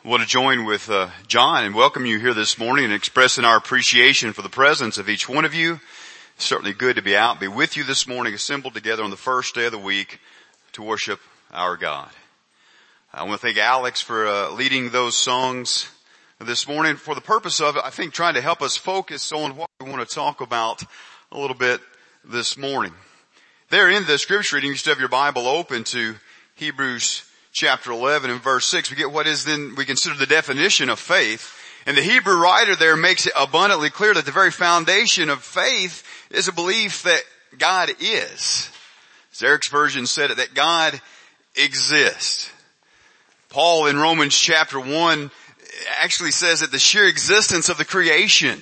I want to join with John and welcome you here this morning and expressing our appreciation for the presence of each one of you. It's certainly good to be with you this morning, assembled together on the first day of the week to worship our God. I want to thank Alex for leading those songs this morning for the purpose of, I think, trying to help us focus on what we want to talk about a little bit this morning. There in the scripture reading, you should have your Bible open to Hebrews chapter 11 and verse 6, we get what is then we consider the definition of faith. And the Hebrew writer there makes it abundantly clear that the very foundation of faith is a belief that God is. As Eric's version said it, that God exists. Paul in Romans chapter 1 actually says that the sheer existence of the creation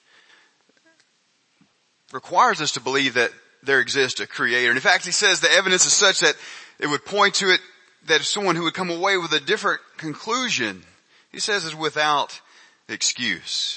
requires us to believe that there exists a creator. And in fact, he says the evidence is such that it would point to it that if someone who would come away with a different conclusion, he says, is without excuse.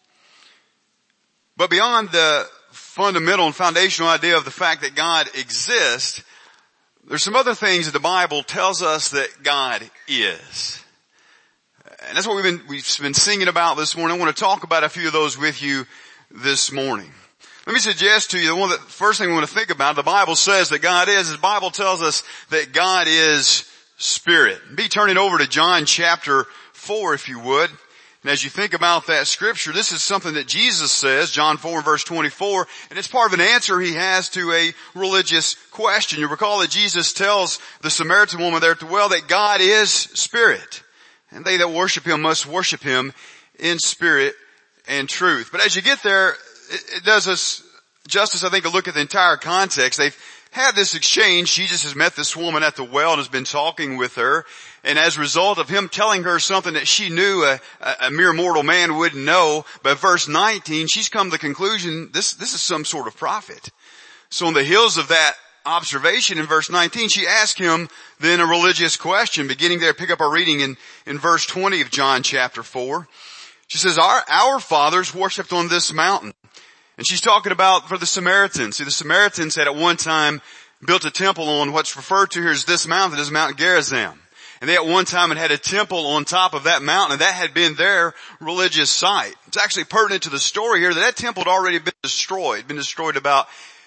But beyond the fundamental and foundational idea of the fact that God exists, there's some other things that the Bible tells us that God is. And that's what we've been singing about this morning. I want to talk about a few of those with you this morning. Let me suggest to you the first thing we want to think about, the Bible says that God is, the Bible tells us that God is Spirit. Be turning over to John chapter 4 if you would. And as you think about that scripture, this is something that Jesus says, John 4 verse 24, and it's part of an answer he has to a religious question. You recall that Jesus tells the Samaritan woman there at the well that God is Spirit. And they that worship Him must worship Him in spirit and truth. But as you get there, it does us justice, I think, to look at the entire context. They've had this exchange. Jesus has met this woman at the well and has been talking with her. And as a result of him telling her something that she knew a mere mortal man wouldn't know, but verse 19, she's come to the conclusion this is some sort of prophet. So on the heels of that observation in verse 19, she asked him then a religious question, beginning there, pick up our reading in verse 20 of John chapter 4. She says, our fathers worshipped on this mountain. And she's talking about for the Samaritans. See, the Samaritans had at one time built a temple on what's referred to here as this mountain, is Mount Gerizim. And they at one time had a temple on top of that mountain, and that had been their religious site. It's actually pertinent to the story here that temple had already been destroyed about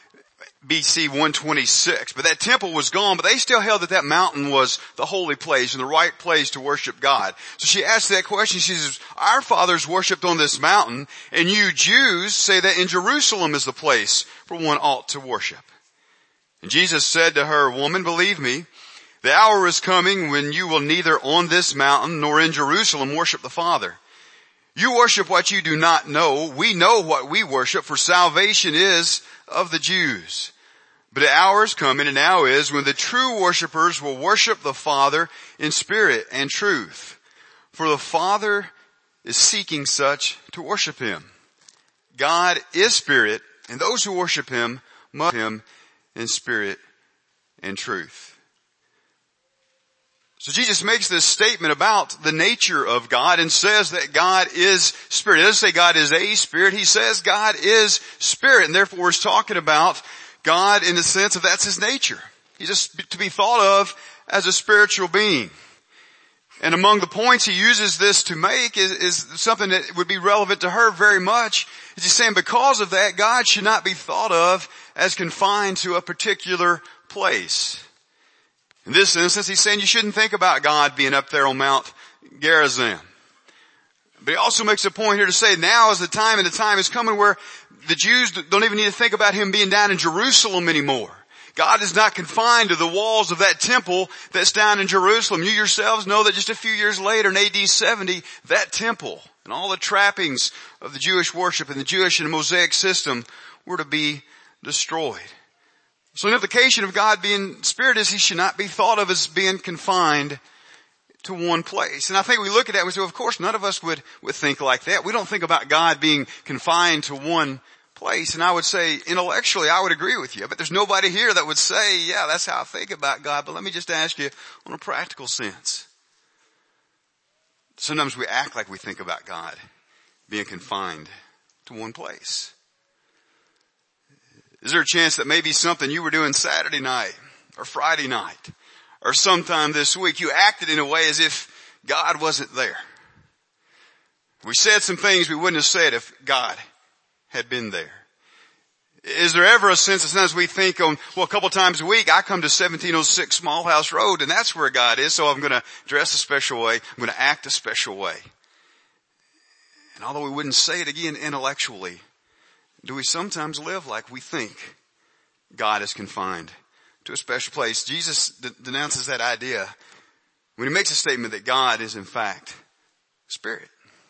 BC 126. But that temple was gone, but they still held that mountain was the holy place and the right place to worship God. So she asked that question. She says, our fathers worshipped on this mountain, and you Jews say that in Jerusalem is the place where one ought to worship. And Jesus said to her, woman, believe me, the hour is coming when you will neither on this mountain nor in Jerusalem worship the Father. You worship what you do not know. We know what we worship, for salvation is of the Jews. But the hour is coming, and now is, when the true worshipers will worship the Father in spirit and truth. For the Father is seeking such to worship Him. God is Spirit, and those who worship Him must worship Him in spirit and truth. So Jesus makes this statement about the nature of God and says that God is Spirit. He doesn't say God is a Spirit. He says God is Spirit, and therefore he's talking about God in the sense of that's His nature. He's just to be thought of as a spiritual being. And among the points he uses this to make is something that would be relevant to her very much. Is he's saying because of that, God should not be thought of as confined to a particular place. In this instance, he's saying you shouldn't think about God being up there on Mount Gerizim. But he also makes a point here to say now is the time, and the time is coming where the Jews don't even need to think about Him being down in Jerusalem anymore. God is not confined to the walls of that temple that's down in Jerusalem. You yourselves know that just a few years later in AD 70, that temple and all the trappings of the Jewish worship and the Jewish and Mosaic system were to be destroyed. So the implication of God being Spirit is He should not be thought of as being confined to one place. And I think we look at that and we say, well, of course, none of us would think like that. We don't think about God being confined to one place. And I would say, intellectually, I would agree with you. But there's nobody here that would say, yeah, that's how I think about God. But let me just ask you on a practical sense. Sometimes we act like we think about God being confined to one place. Is there a chance that maybe something you were doing Saturday night or Friday night or sometime this week, you acted in a way as if God wasn't there. We said some things we wouldn't have said if God had been there. Is there ever a sense, as we think on, a couple times a week, I come to 1706 Small House Road and that's where God is, so I'm going to dress a special way, I'm going to act a special way. And although we wouldn't say it again intellectually, do we sometimes live like we think God is confined to a special place? Jesus denounces that idea when he makes a statement that God is in fact Spirit.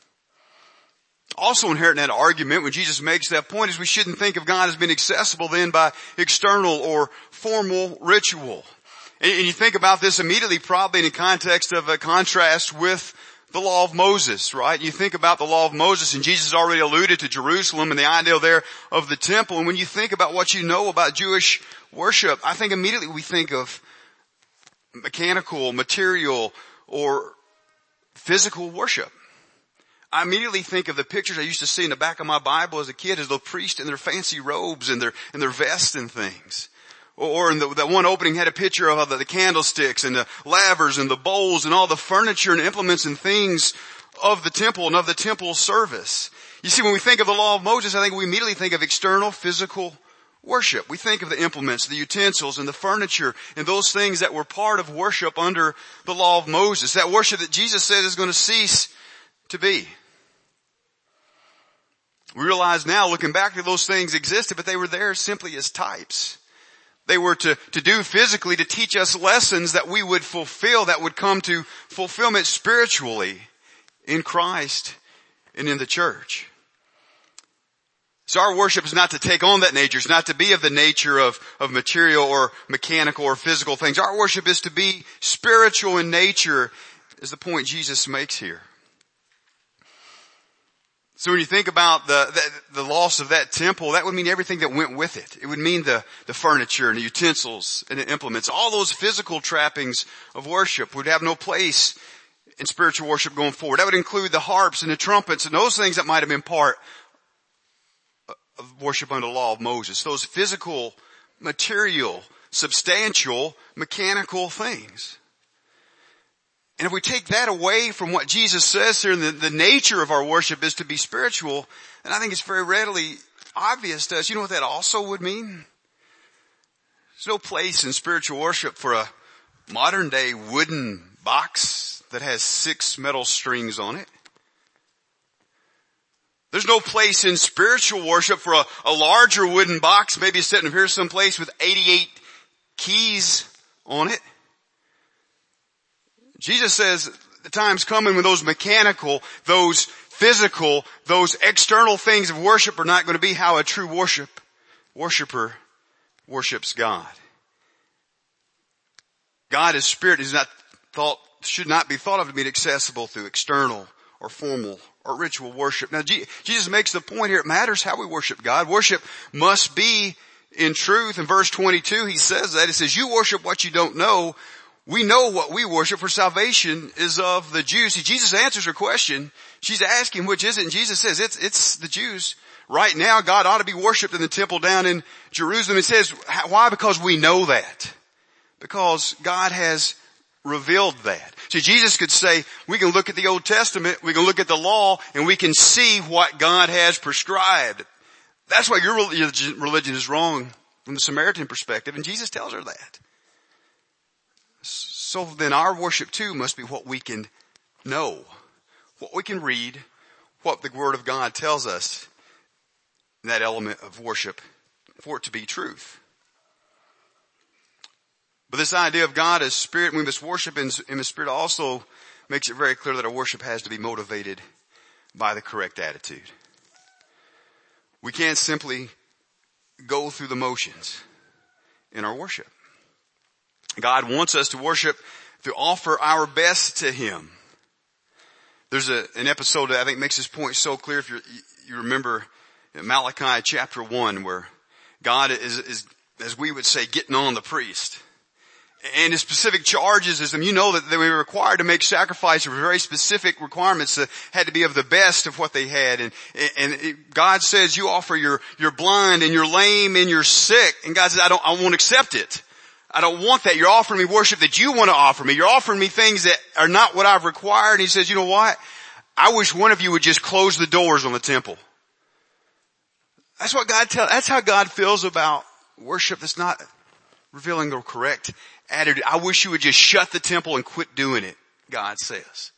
Also inherent in that argument when Jesus makes that point is we shouldn't think of God as being accessible then by external or formal ritual. And you think about this immediately probably in the context of a contrast with the law of Moses, right? You think about the law of Moses and Jesus already alluded to Jerusalem and the idea there of the temple. And when you think about what you know about Jewish worship, I think immediately we think of mechanical, material, or physical worship. I immediately think of the pictures I used to see in the back of my Bible as a kid as the priests in their fancy robes and their vests and things. Or in that one opening had a picture of the candlesticks and the lavers and the bowls and all the furniture and implements and things of the temple and of the temple service. You see, when we think of the law of Moses, I think we immediately think of external physical worship. We think of the implements, the utensils and the furniture and those things that were part of worship under the law of Moses. That worship that Jesus said is going to cease to be. We realize now, looking back, that those things existed, but they were there simply as types. They were to do physically to teach us lessons that we would fulfill, that would come to fulfillment spiritually in Christ and in the church. So our worship is not to take on that nature. It's not to be of the nature of material or mechanical or physical things. Our worship is to be spiritual in nature, is the point Jesus makes here. So when you think about the loss of that temple, that would mean everything that went with it. It would mean the furniture and the utensils and the implements. All those physical trappings of worship would have no place in spiritual worship going forward. That would include the harps and the trumpets and those things that might have been part of worship under the law of Moses. Those physical, material, substantial, mechanical things. And if we take that away from what Jesus says here, the nature of our worship is to be spiritual, then I think it's very readily obvious to us. You know what that also would mean? There's no place in spiritual worship for a modern day wooden box that has 6 metal strings on it. There's no place in spiritual worship for a larger wooden box, maybe sitting here someplace with 88 keys on it. Jesus says the time's coming when those mechanical, those physical, those external things of worship are not going to be how a true worshiper worships God. God is spirit. Should not be thought of to be accessible through external or formal or ritual worship. Now Jesus makes the point here, it matters how we worship God. Worship must be in truth. In verse 22 he says that. It says, you worship what you don't know. We know what we worship, for salvation is of the Jews. See, Jesus answers her question. She's asking, which is it? And Jesus says, it's the Jews. Right now, God ought to be worshiped in the temple down in Jerusalem. It says, why? Because we know that. Because God has revealed that. See, Jesus could say, we can look at the Old Testament, we can look at the law, and we can see what God has prescribed. That's why your religion is wrong from the Samaritan perspective, and Jesus tells her that. So then our worship too must be what we can know, what we can read, what the Word of God tells us in that element of worship for it to be truth. But this idea of God as spirit, we must worship in the spirit, also makes it very clear that our worship has to be motivated by the correct attitude. We can't simply go through the motions in our worship. God wants us to worship, to offer our best to Him. There's an episode that I think makes this point so clear. If you remember in Malachi chapter 1, where God is, as we would say, getting on the priest. And his specific charges is, you know that they were required to make sacrifice for very specific requirements that had to be of the best of what they had. And God says, you offer your blind and your lame and your sick. And God says, I won't accept it. I don't want that. You're offering me worship that you want to offer me. You're offering me things that are not what I've required. And he says, you know what? I wish one of you would just close the doors on the temple. That's how God feels about worship that's not revealing the correct attitude. I wish you would just shut the temple and quit doing it, God says.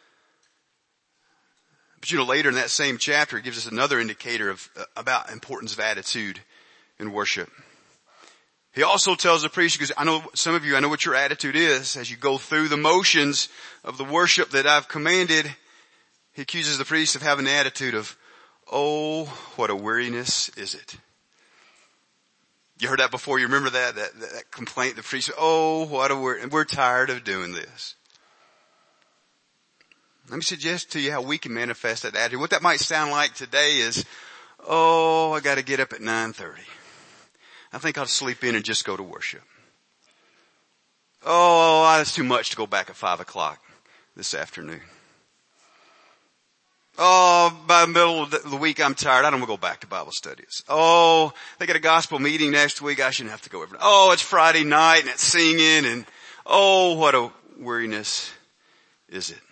But later in that same chapter, it gives us another indicator about importance of attitude in worship. He also tells the priest, because I know some of you, I know what your attitude is as you go through the motions of the worship that I've commanded. He accuses the priest of having the attitude of, oh, what a weariness is it. You heard that before? You remember that complaint? The priest said, oh, what a weariness. We're tired of doing this. Let me suggest to you how we can manifest that attitude. What that might sound like today is, oh, I got to get up at 9:30. I think I'll sleep in and just go to worship. Oh, that's too much to go back at 5 o'clock this afternoon. Oh, by the middle of the week I'm tired. I don't want to go back to Bible studies. Oh, they got a gospel meeting next week. I shouldn't have to go every night. Oh, it's Friday night and it's singing and oh, what a weariness is it.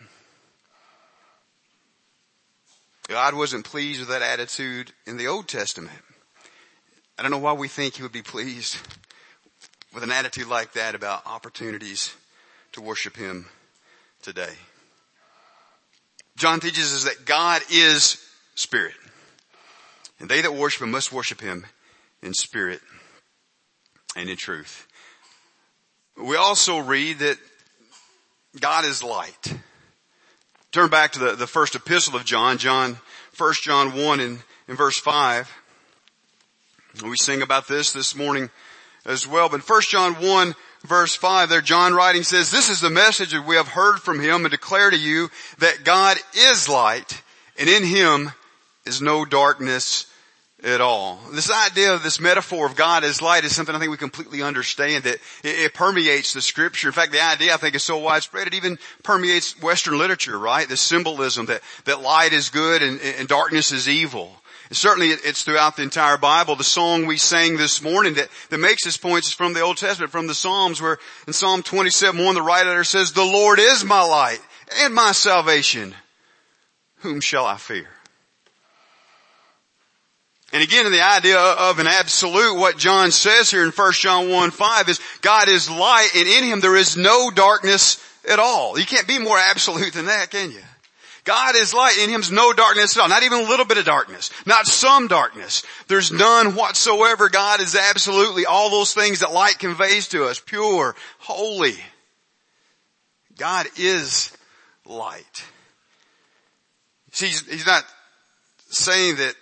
God wasn't pleased with that attitude in the Old Testament. I don't know why we think he would be pleased with an attitude like that about opportunities to worship him today. John teaches us that God is spirit, and they that worship him must worship him in spirit and in truth. We also read that God is light. Turn back to the first epistle of John, 1 John 1 in verse 5. We sing about this morning as well. But 1 John 1 verse 5 there, John writing says, this is the message that we have heard from him and declare to you that God is light and in him is no darkness at all. This idea of this metaphor of God as light is something I think we completely understand, that it permeates the scripture. In fact, the idea I think is so widespread it even permeates Western literature, right? The symbolism that light is good and darkness is evil. And certainly it's throughout the entire Bible. The song we sang this morning that makes this point is from the Old Testament, from the Psalms, where in Psalm 27:1 the writer says, the Lord is my light and my salvation. Whom shall I fear? And again, in the idea of an absolute, what John says here in 1 John 1:5 is God is light and in him there is no darkness at all. You can't be more absolute than that, can you? God is light, in him is no darkness at all. Not even a little bit of darkness. Not some darkness. There's none whatsoever. God is absolutely all those things that light conveys to us. Pure, holy. God is light. See, he's not saying that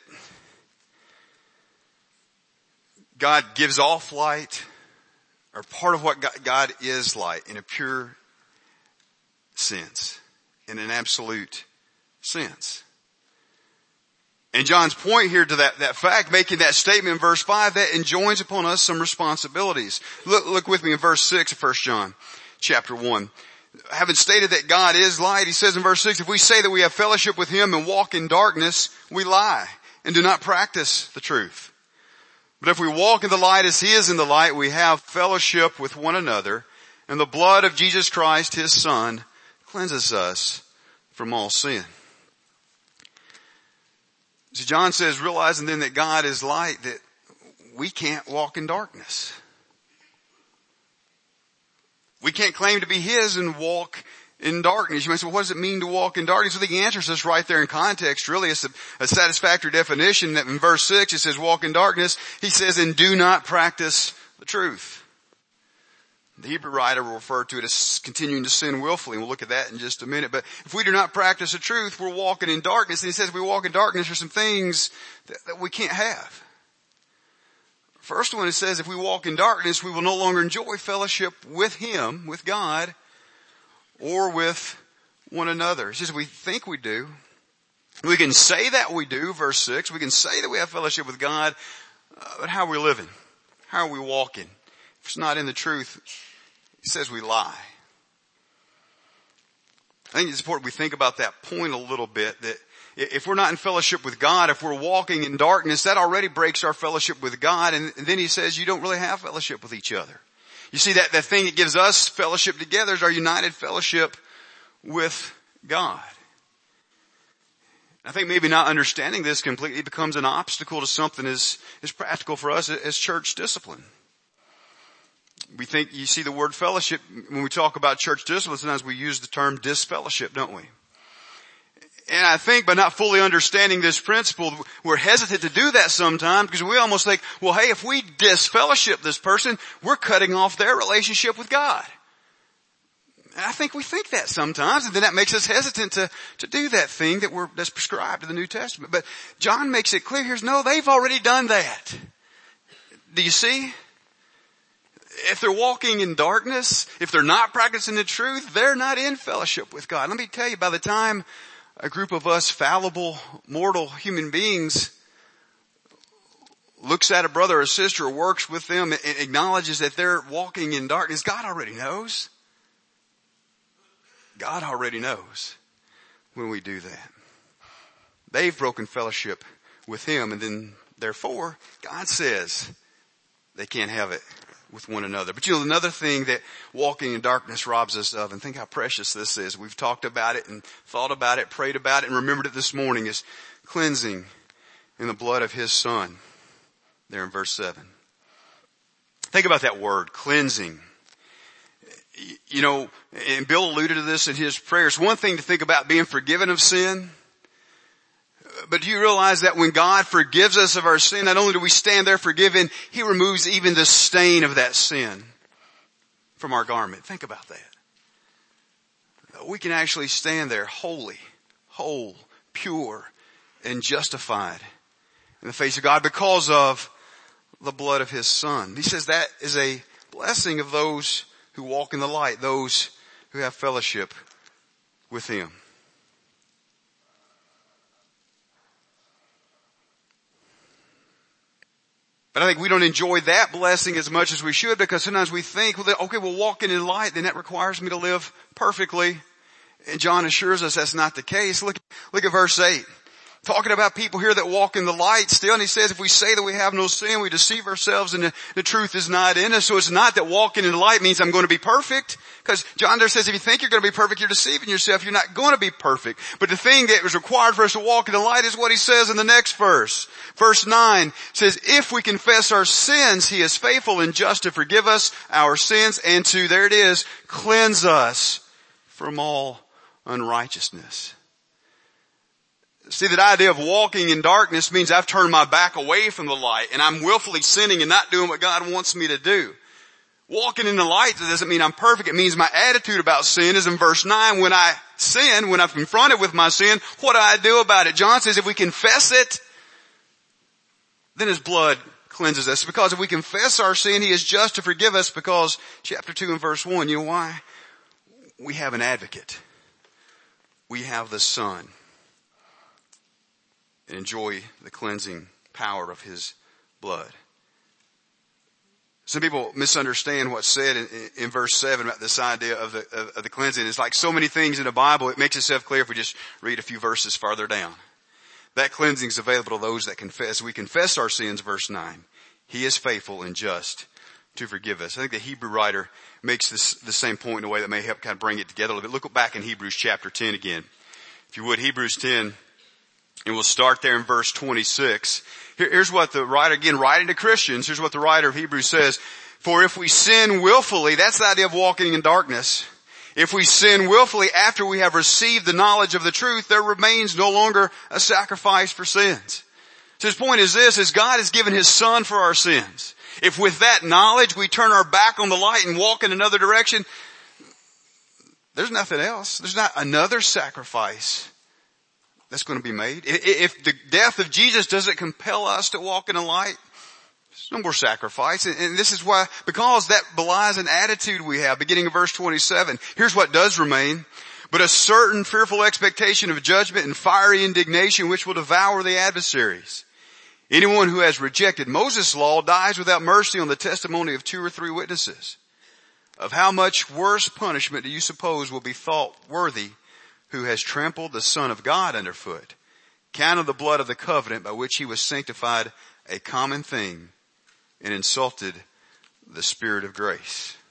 God gives off light, or part of what God is light in a pure sense, in an absolute sense. And John's point here to that fact, making that statement in verse 5, that enjoins upon us some responsibilities. Look with me in verse 6 of 1 John chapter 1. Having stated that God is light, he says in verse 6, if we say that we have fellowship with him and walk in darkness, we lie and do not practice the truth. But if we walk in the light as he is in the light, we have fellowship with one another, and the blood of Jesus Christ, his Son, cleanses us from all sin. So John says, realizing then that God is light, that we can't walk in darkness. We can't claim to be his and walk in darkness. You might say, well, what does it mean to walk in darkness? Well, the answer is just right there in context. Really, it's a satisfactory definition. That in verse 6, it says walk in darkness. He says, and do not practice the truth. The Hebrew writer will refer to it as continuing to sin willfully. We'll look at that in just a minute. But if we do not practice the truth, we're walking in darkness. And he says if we walk in darkness, there's some things that we can't have. First one, it says if we walk in darkness, we will no longer enjoy fellowship with him, with God, or with one another. He says we think we do. We can say that we do, verse 6. We can say that we have fellowship with God, but how are we living? How are we walking? If it's not in the truth, he says we lie. I think it's important we think about that point a little bit, that if we're not in fellowship with God, if we're walking in darkness, that already breaks our fellowship with God. And then he says you don't really have fellowship with each other. You see, that thing that gives us fellowship together is our united fellowship with God. I think maybe not understanding this completely becomes an obstacle to something as practical for us as church discipline. We think, you see the word fellowship, when we talk about church discipline, sometimes we use the term disfellowship, don't we? And I think by not fully understanding this principle, we're hesitant to do that sometimes because we almost think, well, hey, if we disfellowship this person, we're cutting off their relationship with God. And I think we think that sometimes, and then that makes us hesitant to do that thing that's prescribed in the New Testament. But John makes it clear here, no, they've already done that. Do you see? If they're walking in darkness, if they're not practicing the truth, they're not in fellowship with God. Let me tell you, by the time a group of us fallible, mortal human beings looks at a brother or sister or works with them and acknowledges that they're walking in darkness, God already knows. God already knows when we do that. They've broken fellowship with Him, and then therefore God says they can't have it with one another. But another thing that walking in darkness robs us of, and think how precious this is. We've talked about it and thought about it, prayed about it, and remembered it this morning, is cleansing in the blood of His Son. There in verse 7. Think about that word, cleansing. And Bill alluded to this in his prayers. One thing to think about being forgiven of sin. But do you realize that when God forgives us of our sin, not only do we stand there forgiven, He removes even the stain of that sin from our garment. Think about that. We can actually stand there holy, whole, pure, and justified in the face of God because of the blood of His Son. He says that is a blessing of those who walk in the light, those who have fellowship with Him. But I think we don't enjoy that blessing as much as we should, because sometimes we think, well, walking in light, then that requires me to live perfectly. And John assures us that's not the case. Look at verse 8. Talking about people here that walk in the light still, and he says if we say that we have no sin, we deceive ourselves and the truth is not in us. So it's not that walking in the light means I'm going to be perfect, because John there says if you think you're going to be perfect, you're deceiving yourself. You're not going to be perfect. But the thing that was required for us to walk in the light is what he says in the next verse. Verse 9 says, if we confess our sins, He is faithful and just to forgive us our sins and to, there it is, cleanse us from all unrighteousness. See, that idea of walking in darkness means I've turned my back away from the light and I'm willfully sinning and not doing what God wants me to do. Walking in the light doesn't mean I'm perfect. It means my attitude about sin is in verse 9. When I sin, when I'm confronted with my sin, what do I do about it? John says if we confess it, then His blood cleanses us. Because if we confess our sin, He is just to forgive us, because chapter 2 and verse 1, you know why? We have an advocate. We have the Son. And enjoy the cleansing power of His blood. Some people misunderstand what's said in verse 7 about this idea of the cleansing. It's like so many things in the Bible, it makes itself clear if we just read a few verses farther down. That cleansing is available to those that confess. We confess our sins, verse 9. He is faithful and just to forgive us. I think the Hebrew writer makes the same point in a way that may help kind of bring it together a little bit. Look back in Hebrews chapter 10 again. If you would, Hebrews 10. And we'll start there in verse 26. Here's what the writer, again, writing to Christians, here's what the writer of Hebrews says. For if we sin willfully, that's the idea of walking in darkness. If we sin willfully after we have received the knowledge of the truth, there remains no longer a sacrifice for sins. So his point is this, is God has given His Son for our sins. If with that knowledge we turn our back on the light and walk in another direction, there's nothing else. There's not another sacrifice that's going to be made. If the death of Jesus doesn't compel us to walk in the light, there's no more sacrifice. And this is why, because that belies an attitude we have, beginning in verse 27. Here's what does remain. But a certain fearful expectation of judgment and fiery indignation which will devour the adversaries. Anyone who has rejected Moses' law dies without mercy on the testimony of 2 or 3 witnesses. Of how much worse punishment do you suppose will be thought worthy who has trampled the Son of God underfoot, counted the blood of the covenant by which He was sanctified a common thing, and insulted the Spirit of grace?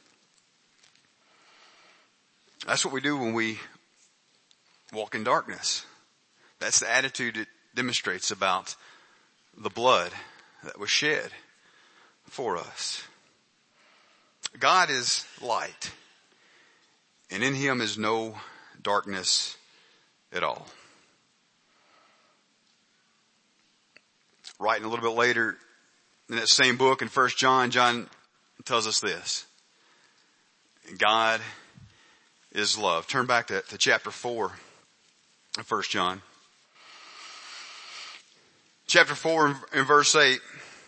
That's what we do when we walk in darkness. That's the attitude it demonstrates about the blood that was shed for us. God is light, and in him is no darkness at all. Writing a little bit later in that same book in 1 John, John tells us this: God is love. Turn back to chapter 4 of 1 John. Chapter 4 and verse 8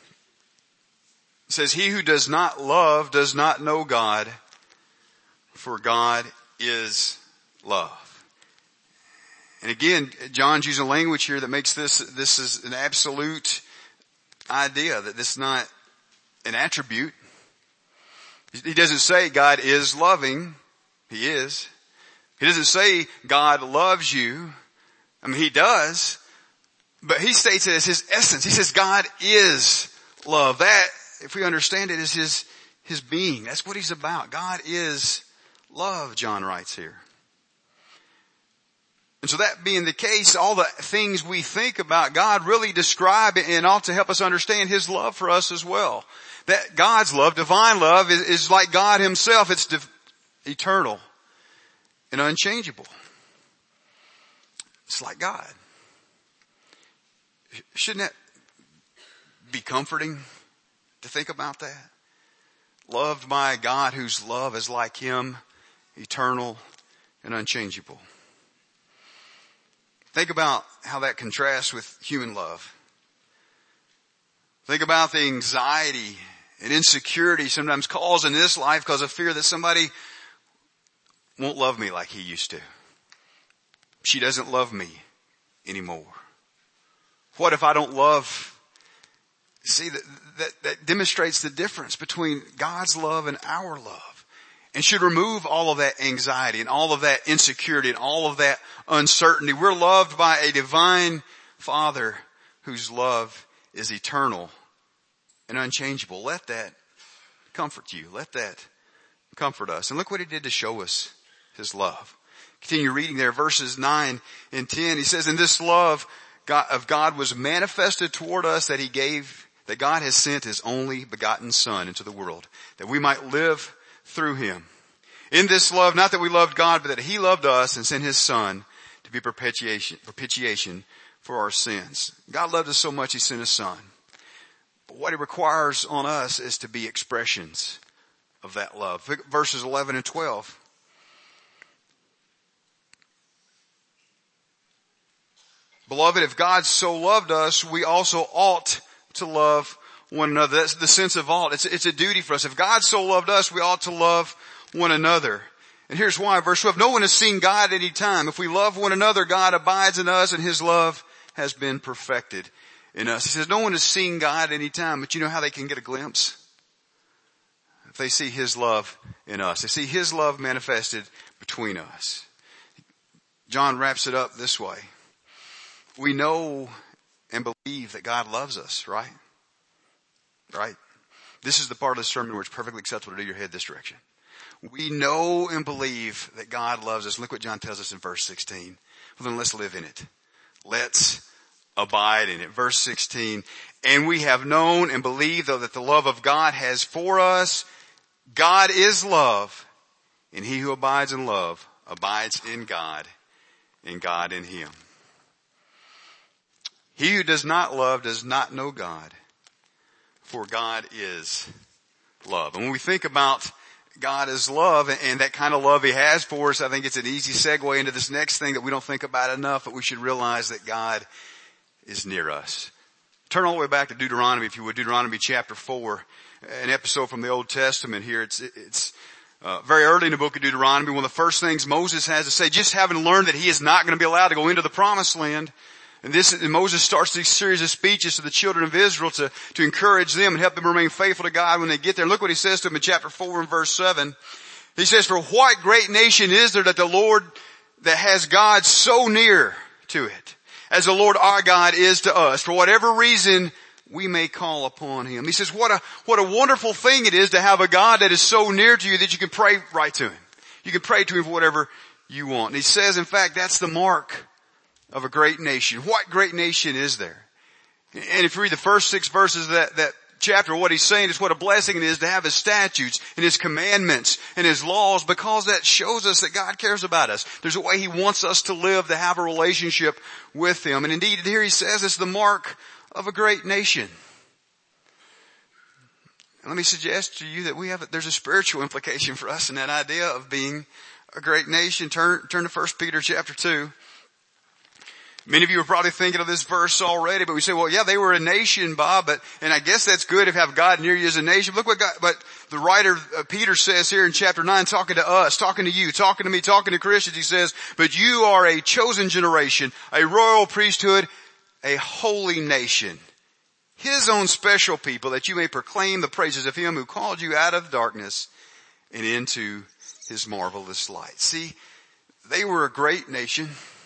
says, he who does not love does not know God, for God is love. And again, John's using language here that makes this is an absolute idea, that this is not an attribute. He doesn't say God is loving. He is. He doesn't say God loves you. I mean, he does. But he states it as his essence. He says God is love. That, if we understand it, is his being. That's what he's about. God is love, John writes here. And so that being the case, all the things we think about God really describe and ought to help us understand his love for us as well. That God's love, divine love, is like God himself. It's eternal and unchangeable. It's like God. Shouldn't that be comforting to think about that? Loved by a God whose love is like him, eternal and unchangeable. Think about how that contrasts with human love. Think about the anxiety and insecurity sometimes caused in this life because of fear that somebody won't love me like he used to. She doesn't love me anymore. What if I don't love? See, that demonstrates the difference between God's love and our love, and should remove all of that anxiety and all of that insecurity and all of that uncertainty. We're loved by a divine Father whose love is eternal and unchangeable. Let that comfort you. Let that comfort us. And look what he did to show us his love. Continue reading there, verses 9 and 10. He says, "In this love of God was manifested toward us, that God has sent his only begotten Son into the world, that we might live through him. In this love, not that we loved God, but that he loved us and sent his Son to be propitiation for our sins." God loved us so much he sent his Son. But what he requires on us is to be expressions of that love. Verses 11 and 12. "Beloved, if God so loved us, we also ought to love one another." That's the sense of ought. It's a duty for us. If God so loved us, we ought to love one another. And here's why. Verse 12, "No one has seen God at any time. If we love one another, God abides in us and his love has been perfected in us." He says no one has seen God at any time, but you know how they can get a glimpse? If they see his love in us. They see his love manifested between us. John wraps it up this way. We know and believe that God loves us, right? Right? This is the part of the sermon where it's perfectly acceptable to do your head this direction. We know and believe that God loves us. Look what John tells us in verse 16. Well, then let's live in it. Let's abide in it. Verse 16, "And we have known and believed that the love of God has for us. God is love, and he who abides in love abides in God, and God in him. He who does not love does not know God, for God is love." And when we think about God as love and that kind of love he has for us, I think it's an easy segue into this next thing that we don't think about enough, but we should realize that God is near us. Turn all the way back to Deuteronomy, if you would. Deuteronomy chapter 4, an episode from the Old Testament here. It's very early in the book of Deuteronomy. One of the first things Moses has to say, just having learned that he is not going to be allowed to go into the promised land. And Moses starts these series of speeches to the children of Israel to encourage them and help them remain faithful to God when they get there. Look what he says to them in chapter 4 and verse 7. He says, "For what great nation is there that has God so near to it, as the Lord our God is to us? For whatever reason we may call upon him." He says, what a wonderful thing it is to have a God that is so near to you that you can pray right to him. You can pray to him for whatever you want. And he says, in fact, that's the mark of a great nation. What great nation is there? And if you read the first 6 verses of that chapter, what he's saying is what a blessing it is to have his statutes and his commandments and his laws, because that shows us that God cares about us. There's a way he wants us to live, to have a relationship with him. And indeed here he says it's the mark of a great nation. And let me suggest to you that there's a spiritual implication for us in that idea of being a great nation. Turn to 1 Peter chapter 2. Many of you are probably thinking of this verse already, but we say, well, yeah, they were a nation, Bob, and I guess that's good if you have God near you as a nation. Look but the writer Peter says here in chapter 9, talking to us, talking to you, talking to me, talking to Christians, he says, but you are a chosen generation, a royal priesthood, a holy nation, his own special people, that you may proclaim the praises of him who called you out of darkness and into his marvelous light. See, they were a great nation.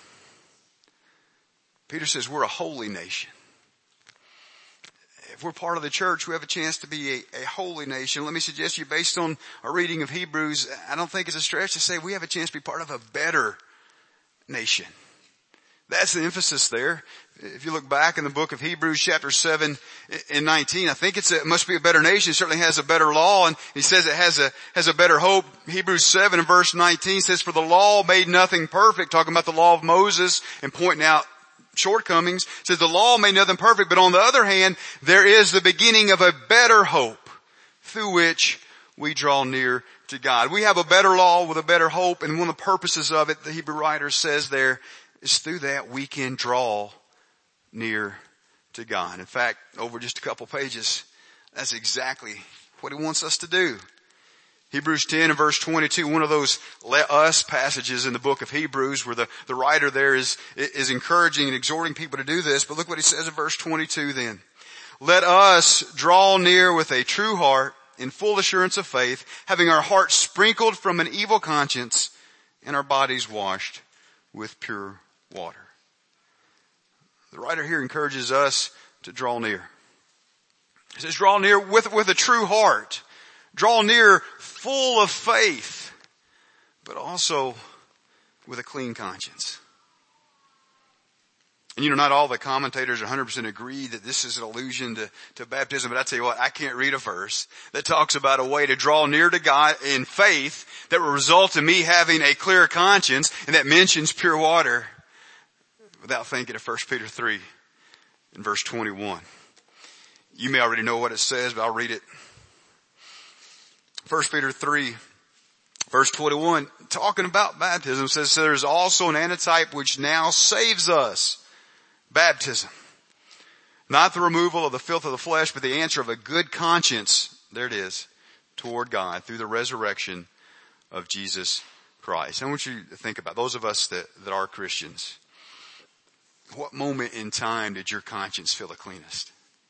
Peter says we're a holy nation. If we're part of the church, we have a chance to be a holy nation. Let me suggest to you, based on our reading of Hebrews, I don't think it's a stretch to say we have a chance to be part of a better nation. That's the emphasis there. If you look back in the book of Hebrews chapter 7 and 19, I think it must be a better nation. It certainly has a better law, and he says it has a better hope. Hebrews 7 and verse 19 says, for the law made nothing perfect, talking about the law of Moses and pointing out shortcomings. It says the law made nothing perfect, but on the other hand, there is the beginning of a better hope through which we draw near to God. We have a better law with a better hope, and one of the purposes of it, the Hebrew writer says there, is through that we can draw near to God. In fact, over just a couple pages, that's exactly what he wants us to do. Hebrews 10 and verse 22, one of those let us passages in the book of Hebrews where the writer there is encouraging and exhorting people to do this. But look what he says in verse 22 then. Let us draw near with a true heart in full assurance of faith, having our hearts sprinkled from an evil conscience and our bodies washed with pure water. The writer here encourages us to draw near. He says draw near with a true heart. Draw near full of faith, but also with a clean conscience. And not all the commentators 100% agree that this is an allusion to baptism, but I tell you what, I can't read a verse that talks about a way to draw near to God in faith that will result in me having a clear conscience and that mentions pure water without thinking of 1 Peter 3 and verse 21. You may already know what it says, but I'll read it. 1 Peter 3, verse 21, talking about baptism, says there is also an antitype which now saves us. Baptism. Not the removal of the filth of the flesh, but the answer of a good conscience, there it is, toward God through the resurrection of Jesus Christ. I want you to think about those of us that are Christians. What moment in time did your conscience feel the cleanest?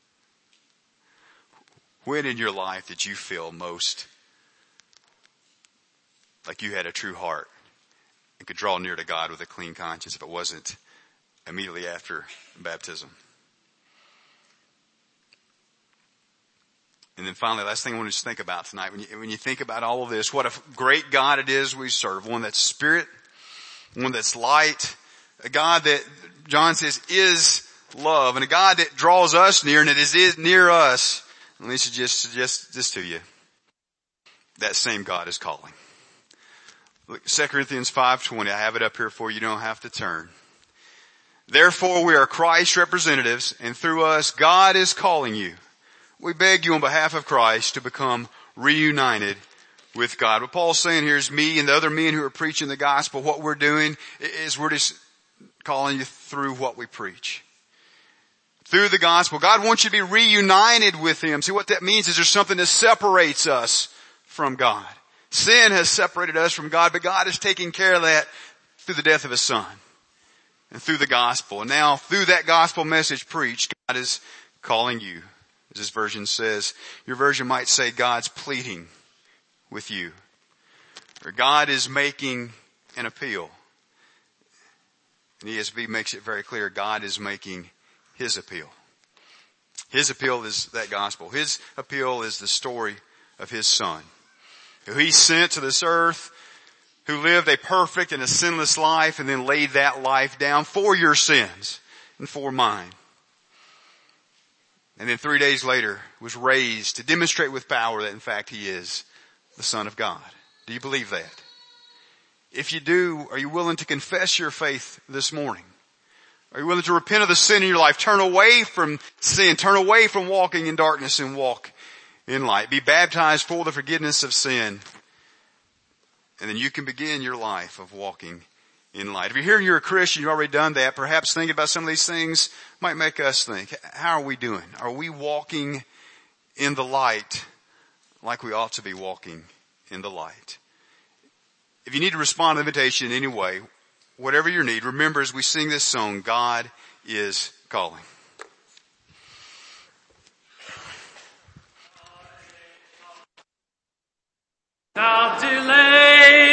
When in your life did you feel most like you had a true heart and could draw near to God with a clean conscience if it wasn't immediately after baptism? And then finally, last thing I want you to think about tonight, when you think about all of this, what a great God it is we serve. One that's spirit, one that's light, a God that John says is love, and a God that draws us near and that is near us. Let me suggest this to you. That same God is calling. Look, 2 Corinthians 5:20, I have it up here for you, you don't have to turn. Therefore we are Christ's representatives, and through us God is calling you. We beg you on behalf of Christ to become reunited with God. What Paul's saying here is me and the other men who are preaching the gospel, what we're doing is we're just calling you through what we preach. Through the gospel. God wants you to be reunited with him. See, what that means is there's something that separates us from God. Sin has separated us from God, but God is taking care of that through the death of his son and through the gospel. And now through that gospel message preached, God is calling you. As this version says, your version might say God's pleading with you. Or God is making an appeal. And ESV makes it very clear God is making his appeal. His appeal is that gospel. His appeal is the story of his son, who he sent to this earth who lived a perfect and a sinless life and then laid that life down for your sins and for mine. And then 3 days later was raised to demonstrate with power that in fact he is the Son of God. Do you believe that? If you do, are you willing to confess your faith this morning? Are you willing to repent of the sin in your life? Turn away from sin. Turn away from walking in darkness and walk in light. Be baptized for the forgiveness of sin. And then you can begin your life of walking in light. If you're here and you're a Christian, you've already done that. Perhaps thinking about some of these things might make us think, how are we doing? Are we walking in the light like we ought to be walking in the light? If you need to respond to the invitation in any way, whatever your need, remember as we sing this song, God is calling. Without delay.